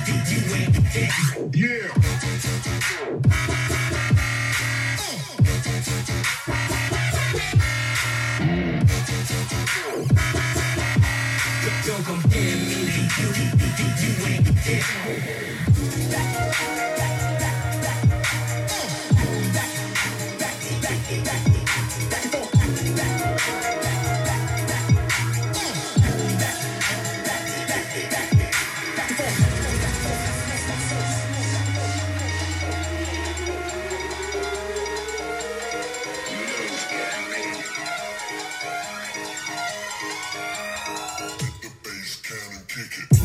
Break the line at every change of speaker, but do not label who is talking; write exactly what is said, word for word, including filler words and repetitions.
Yeah. Don't compare me to you, you ain't
Kick it.